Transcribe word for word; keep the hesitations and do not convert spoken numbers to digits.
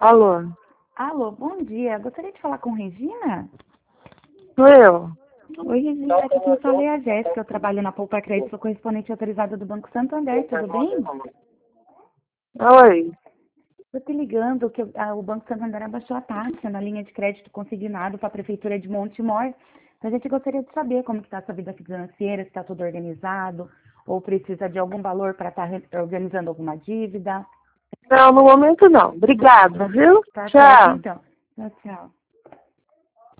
Alô? Alô, bom dia. Gostaria de falar com Regina? Sou eu. Oi, Regina. Aqui quem fala é a Jéssica. Eu trabalho na Poupa Crédito, sou correspondente autorizada do Banco Santander. Tudo bem? Oi. Estou te ligando que a- o Banco Santander abaixou a taxa na linha de crédito consignado para a Prefeitura de Montemor. Então, a gente gostaria de saber como está a sua vida financeira, se está tudo organizado, ou precisa de algum valor para estar organizando alguma dívida. Não, no momento não. Obrigada, viu? Tá certo, Tchau. então. Tchau, tchau.